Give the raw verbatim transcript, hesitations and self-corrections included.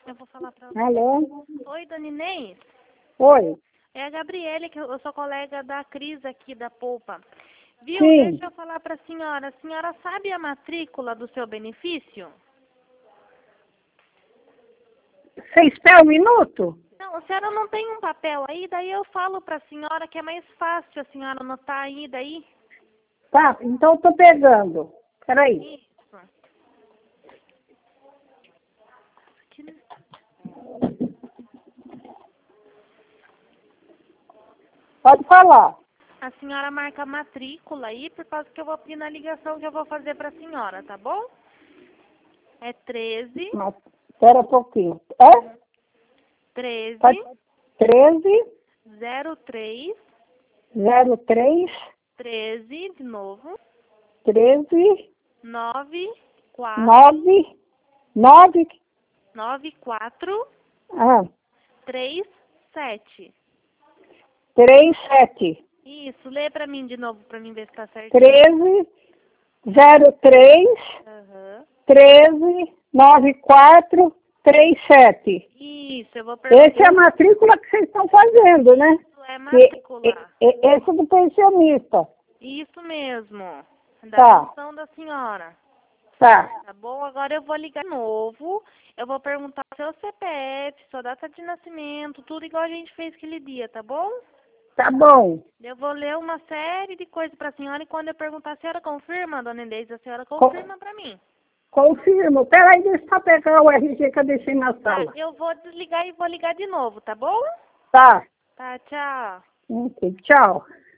Eu vou falar pra Alô? Oi, dona Inês. Oi. É a Gabriele, que eu sou colega da Cris aqui da Polpa. Viu? Sim. Deixa eu falar pra senhora. A senhora sabe a matrícula do seu benefício? Você espera um minuto? Não, a senhora não tem um papel aí? Daí eu falo pra senhora que é mais fácil a senhora anotar aí daí. Tá, então eu tô pegando. Peraí. Isso. Aqui, né? Pode falar. A senhora marca a matrícula aí, por causa que eu vou pedir na ligação que eu vou fazer pra senhora, tá bom? É treze, Mas, espera um pouquinho. É? treze, Pode... treze, zero três, zero três, treze, de novo, treze, nove, quatro, nove, nove, nove, quatro, ah, três, sete. três, sete. Isso, lê pra mim de novo, pra mim ver se tá certinho. treze, zero três, Aham. treze, nove quatro, três sete. Isso, eu vou perguntar. Essa é a matrícula que vocês estão fazendo, né? Isso é E, matrícula. e, e, esse do pensionista. Isso mesmo. Da Tá. pensão da senhora. Tá. Tá bom? Agora eu vou ligar de novo. Eu vou perguntar seu C P F, sua data de nascimento, tudo igual a gente fez aquele dia, tá bom? Tá bom. Eu vou ler uma série de coisas pra senhora e quando eu perguntar, a senhora confirma, dona Inês? A senhora confirma pra mim. Confirmo. Peraí, deixa eu pegar o R G que eu deixei na Tá, sala. eu vou desligar e vou ligar de novo, tá bom? Tá. Tá, tchau. Ok, tchau.